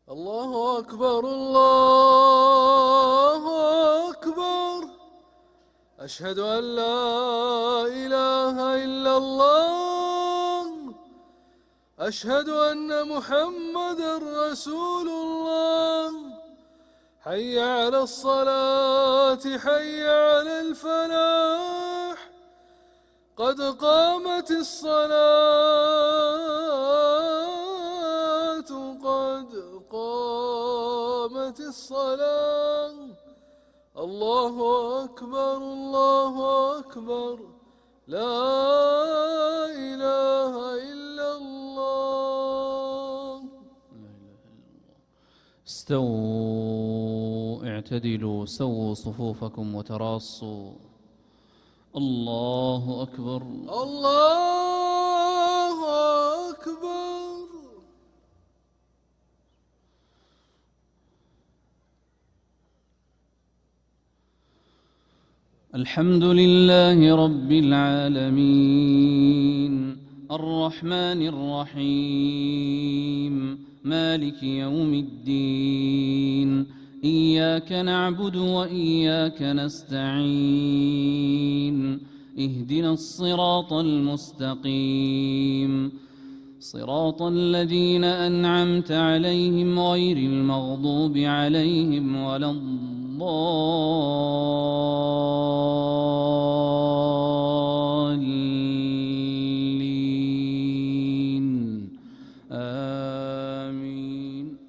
الله أكبر الله أكبر. أشهد أن لا إله إلا الله. أشهد أن محمدًا رسول الله. حي على الصلاة حي على الفلاح. قد قامت الصلاة قد قامت الصلاة. الله أكبر الله أكبر. لا إله إلا الله. استووا اعتدلوا سووا صفوفكم وتراصوا. الله أكبر الله أكبر. الحمد لله رب العالمين الرحمن الرحيم مالك يوم الدين. إياك نعبد وإياك نستعين. اهدنا الصراط المستقيم صراط الذين أنعمت عليهم غير المغضوب عليهم ولا الضالين. آمين.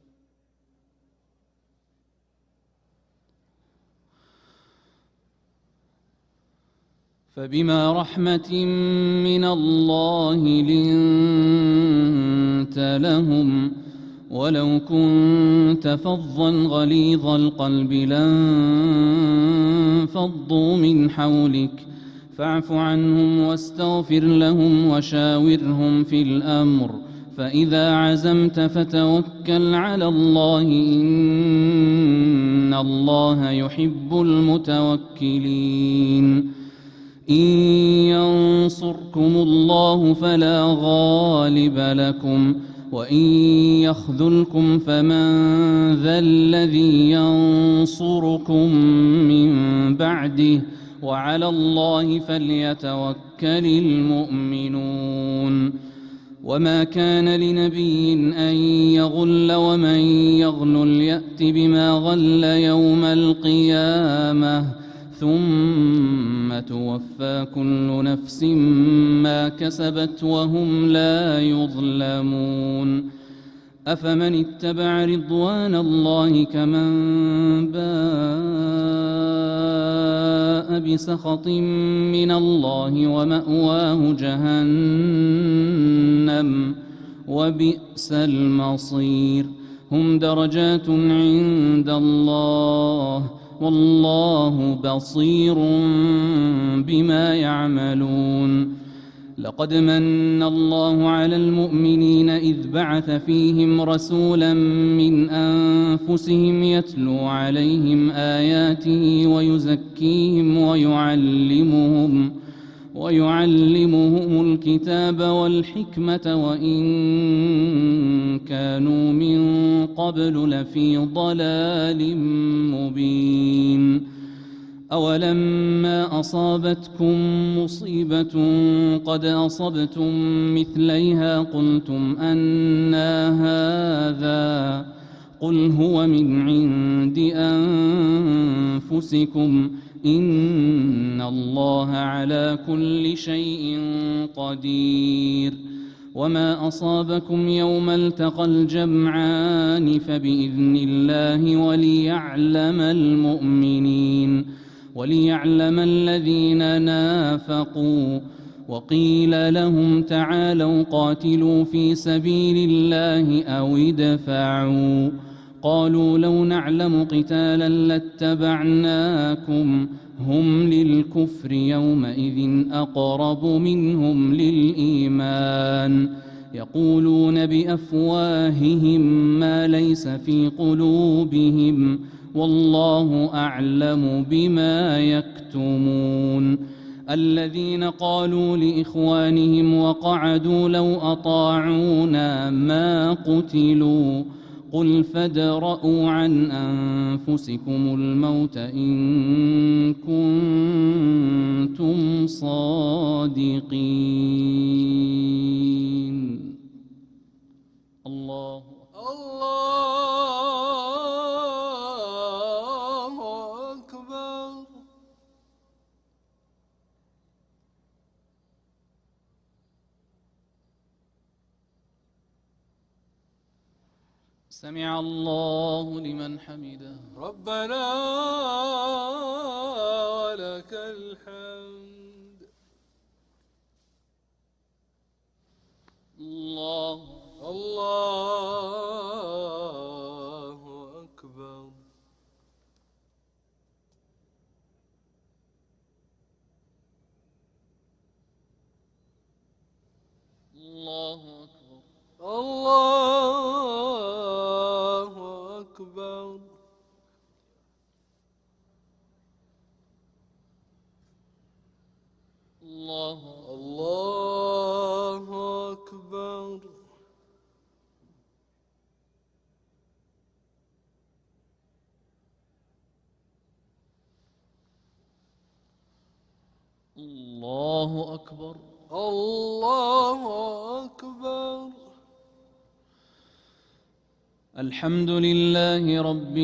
فبما رحمة من الله لنت لهم ولو كنت فظا غليظ القلب لانفضوا من حولك فاعف عنهم واستغفر لهم وشاورهم في الأمر فإذا عزمت فتوكل على الله إن الله يحب المتوكلين. إن ينصركم الله فلا غالب لكم وإن يخذلكم فمن ذا الذي ينصركم من بعده وعلى الله فليتوكل المؤمنون. وما كان لنبي أن يغل ومن يغل يأت بما غل يوم القيامة ثم توفى كل نفس ما كسبت وهم لا يظلمون. أفمن اتبع رضوان الله كمن باء بسخط من الله ومأواه جهنم وبئس المصير. هم درجات عند الله والله بصير بما يعملون. لقد من الله على المؤمنين إذ بعث فيهم رسولا من أنفسهم يتلو عليهم آياته ويزكيهم ويعلمهم الكتاب والحكمة وإن كانوا من قبل لفي ضلال مبين. أولما أصابتكم مصيبة قد أصبتم مثليها قلتم أنى هذا قل هو من عند أنفسكم إن الله على كل شيء قدير. وما أصابكم يوم التقى الجمعان فبإذن الله وليعلم الذين نافقوا. وقيل لهم تعالوا قاتلوا في سبيل الله أو ادفعوا قالوا لو نعلم قتالا لاتبعناكم هم للكفر يومئذ أقرب منهم للإيمان. يقولون بأفواههم ما ليس في قلوبهم والله أعلم بما يكتمون. الذين قالوا لإخوانهم وقعدوا لو أطاعونا ما قتلوا قل فادرءوا عن أنفسكم الموت إن كنتم صادقين. الله أكبر. سمع الله لمن حمده. ربنا ولك الحمد. الله أكبر. الله أكبر. الله أكبر. الله أكبر. الله أكبر. الله أكبر. الحمد لله رب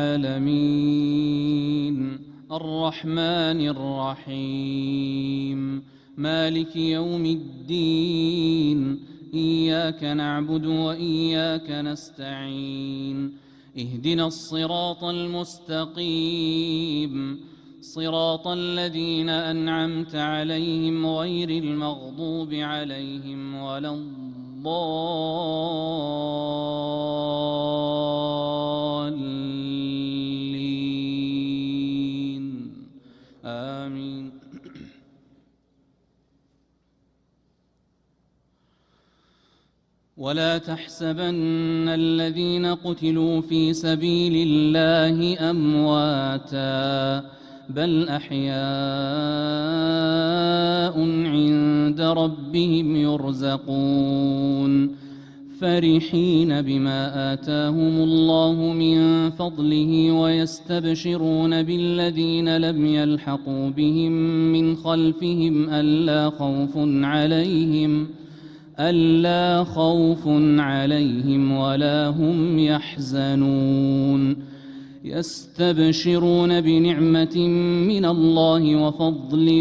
العالمين الرحمن الرحيم مالك يوم الدين إياك نعبد وإياك نستعين اهدنا الصراط المستقيم صراط الذين أنعمت عليهم غير المغضوب عليهم ولا الضالين آمين. ولا تحسبن الذين قتلوا في سبيل الله أمواتاً بل أحياء عند ربهم يرزقون فرحين بما آتاهم الله من فضله ويستبشرون بالذين لم يلحقوا بهم من خلفهم ألا خوف عليهم ولا هم يحزنون يستبشرون بنعمة من الله وفضل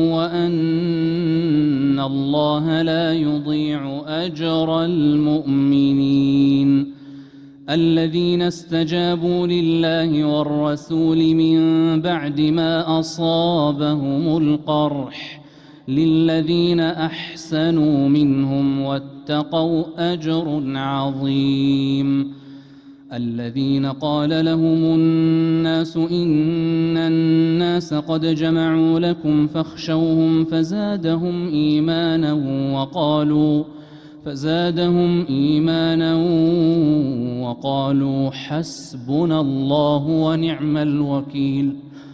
وأن الله لا يضيع أجر المؤمنين الذين استجابوا لله والرسول من بعد ما أصابهم القرح للذين أحسنوا منهم واتقوا أجر عظيم الذين قال لهم الناس إن الناس قد جمعوا لكم فاخشوهم فزادهم إيمانا وقالوا حسبنا الله ونعم الوكيل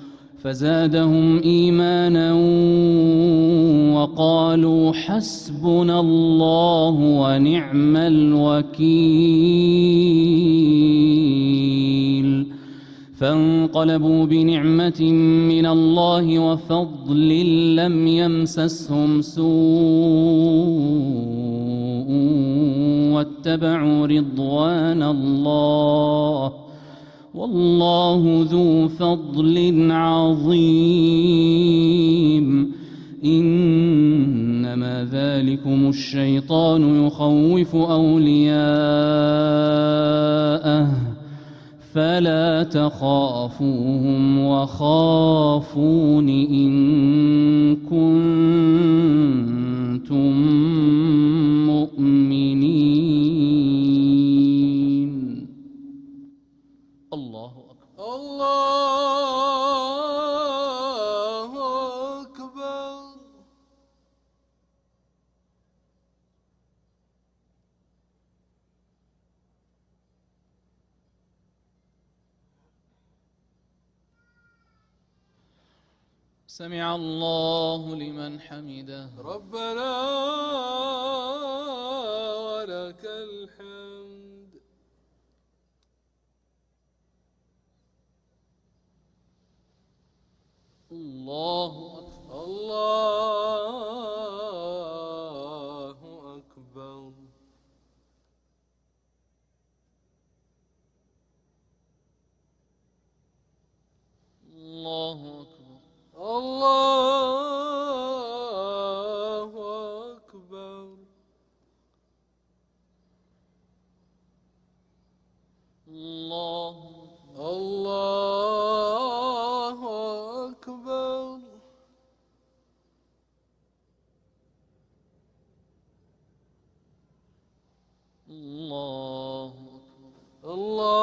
فانقلبوا بنعمة من الله وفضل لم يمسسهم سوء واتبعوا رضوان الله والله ذو فضل عظيم إنما ذلكم الشيطان يخوف أولياءه فلا تخافوهم وخافون إن كنتم مؤمنين. الله أكبر. الله أكبر. سمع الله لمن حمده. ربنا ولك الحمد. الله أكبر. الله أكبر. الله أكبر. الله أكبر. الله الله أكبر. الله أكبر.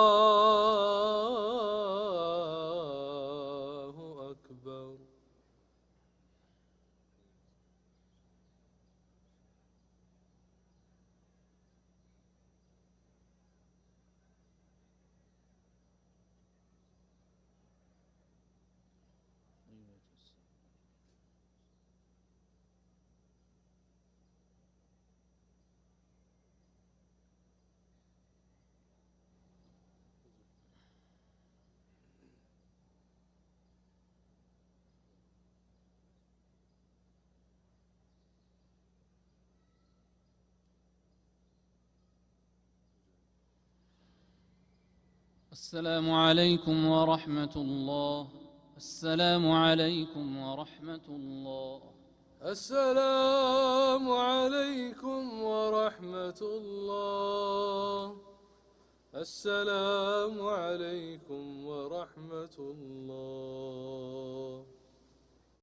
الله أكبر. السلام عليكم ورحمة الله. السلام عليكم ورحمة الله. السلام عليكم ورحمة الله. السلام عليكم ورحمة الله.